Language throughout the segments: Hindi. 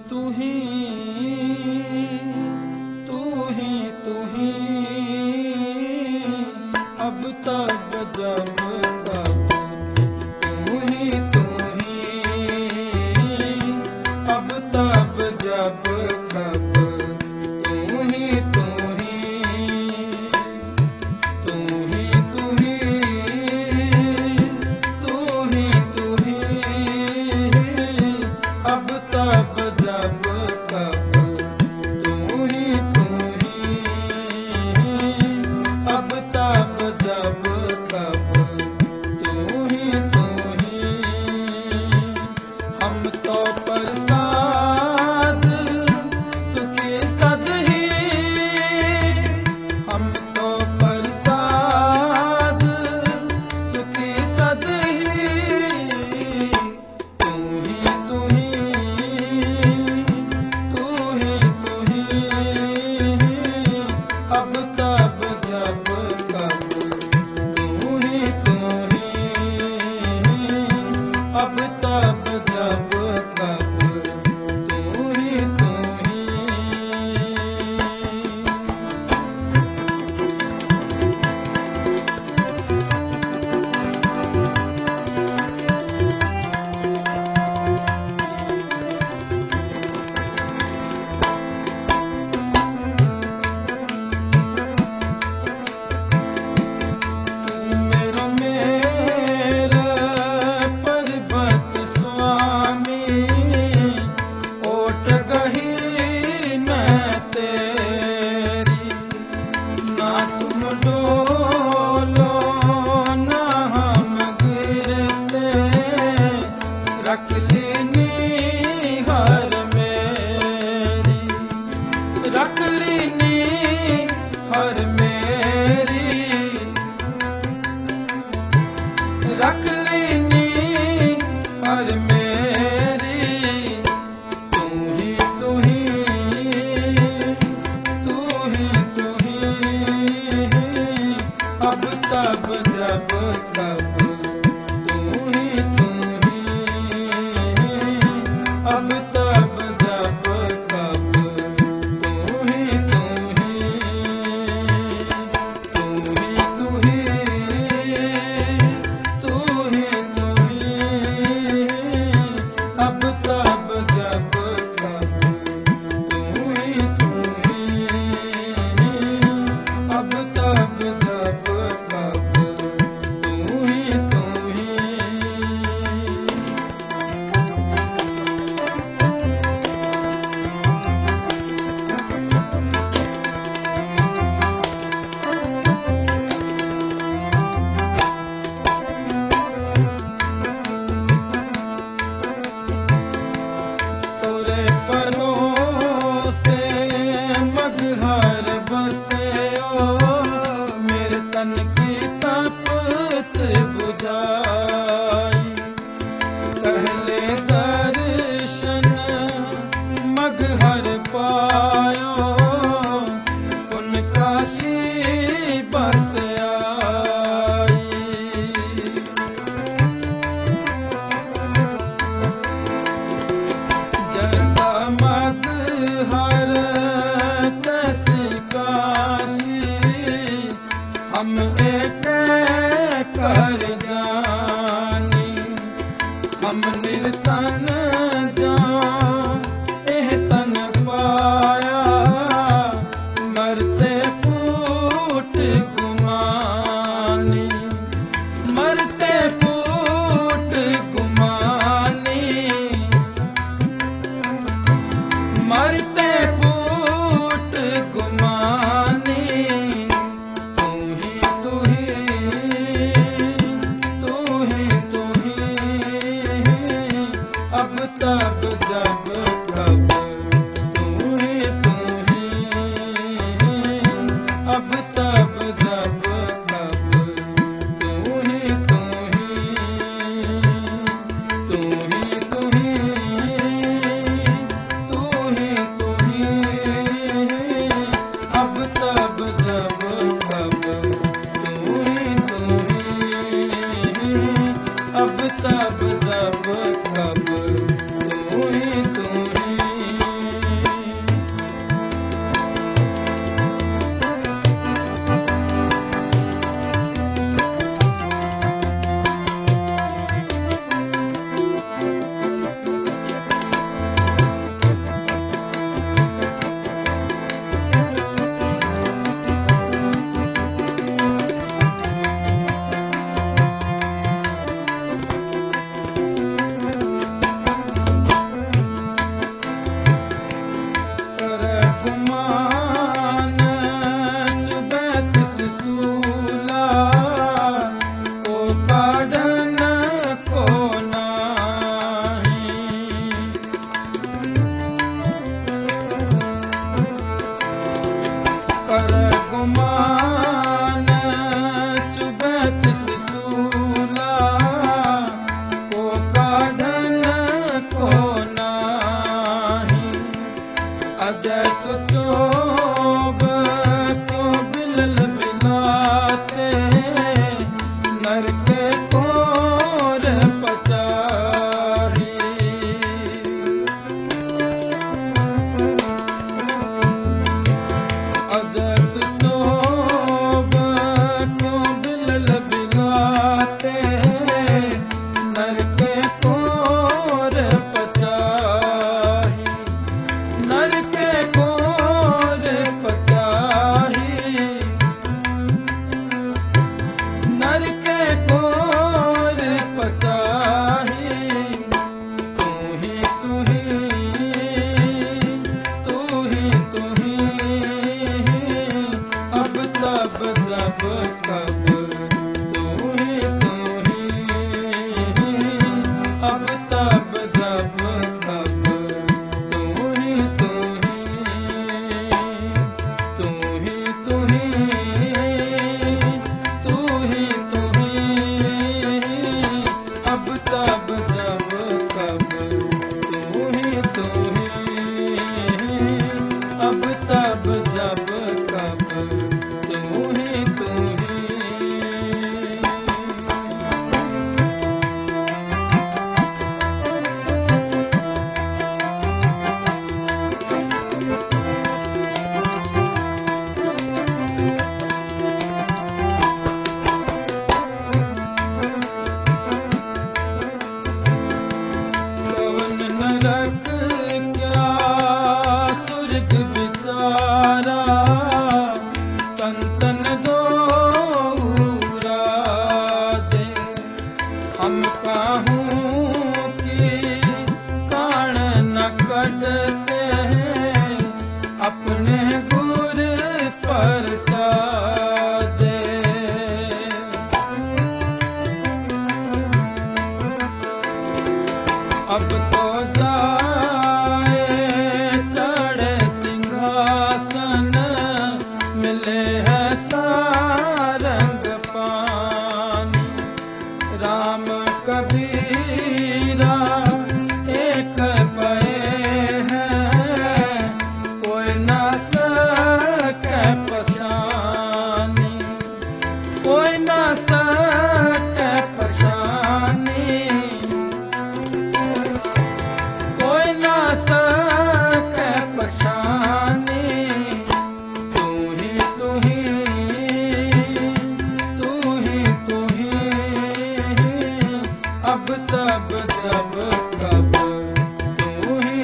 तू ही तू ही तू ही अब तब जब तब तू ही अब तब जब तब तू ही तू ही तू ही तू ही तू ही अब तब जब तब तू ही अब तब जब तब तू ही हम तो प्रसाद सुखी सद ही हम तो प्रसाद सुखी सद ही तू ही तू ही अब तब जब तब तू ही अब तब जब तब तू ही रख लेनी हर मेरी रख लेनी हर मेरी रख लेनी हर मेरी तू ही अब तब जब तब अब तब जब तब तू ही अब तब जब तब तू ही अब तब जब तब तू ही मेरे तन की तपत बुझाई पहले दर्शन मगहर पायो उनका सी बस आई जैसा मगहर हम एक कर जानी हम निर्तन जान एह तन पाया मरते फूट गुमानी मरते फूट गुमानी मरते फूट गुमानी अब तब जब तब तू ही अब तब जब तब तू ही अब तब जब तब तू ही अब तब जब तब तू ही को नाही अजय सोचो को बिलल बिलाते नर के कोर पचाही अजय सोचो को बिलल बिलाते नर के कोर पचाही नर के कोर पचाही नर के कोर पचाही तू ही तू ही अब तब जब कब तू ही अब तब जब कब तू ही अब तब जब कब तू ही अब तब जब कब तू ही कवन नरक क्या स्वर्ग बिचारा संतन दोरा दे हम काहूँ की कान न कटते हैं अपने गुर पर सादे अब तो जाए चढ़े सिंहासन मिले है सारंग पानी राम कबीरा एक पए हैं कोई ना सके पछानी कोई ना सके पछानी कोई ना सके पछानी तू ही अब तब जब कब तू ही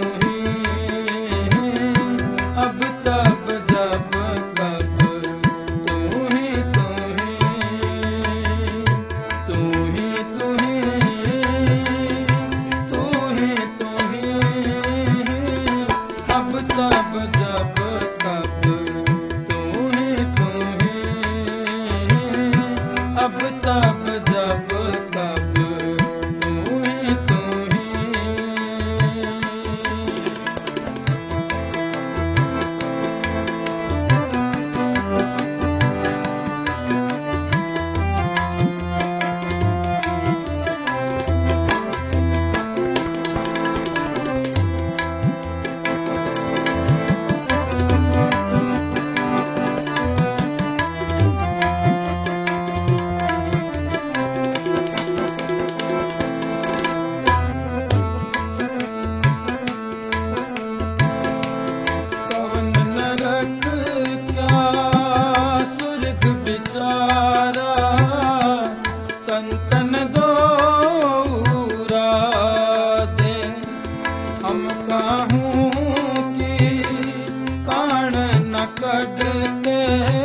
अब तब जब कब तू ही अब तब जब कब तू ही अब तब जब कब तू ही कवन नरक क्या स्वर्ग बिचारा संतन दोरा दे हम काहूँ की कान न कटते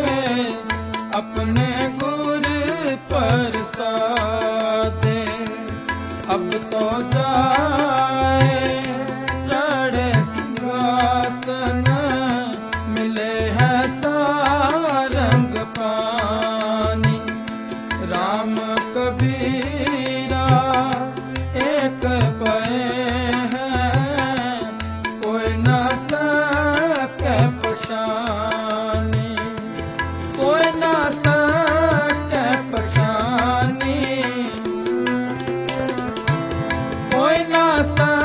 अपने गुर पर सादे अब तो जाए चढ़े सिंहासन मिले है सारंग पानी राम कबीरा एक पए हैं कोई ना सके पछानी कोई ना सके पछानी कोई ना सके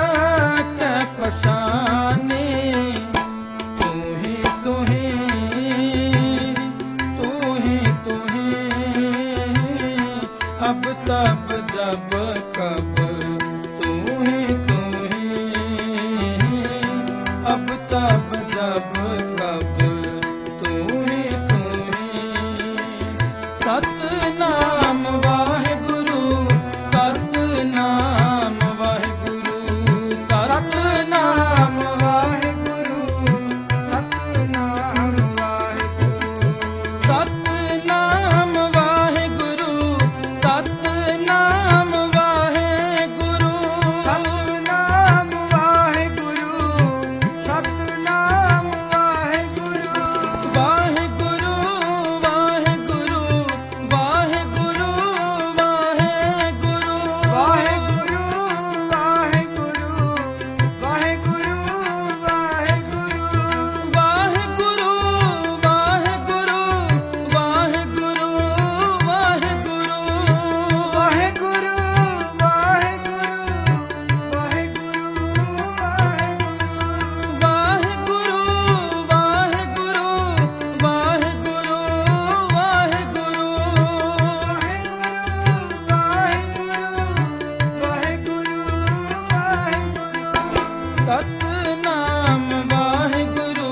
सतनाम वाहिगुरु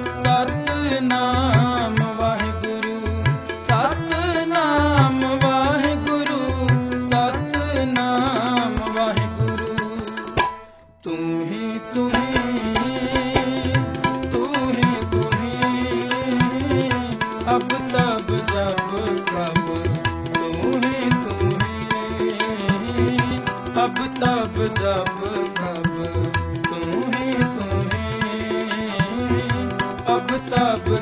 सतनाम वाहिगुरु सतनाम वाहिगुरु सतनाम वाहिगुरु। तू ही तू ही तू ही तू ही अब तब जब कब तू ही अब तब जब कब तू ही अब तब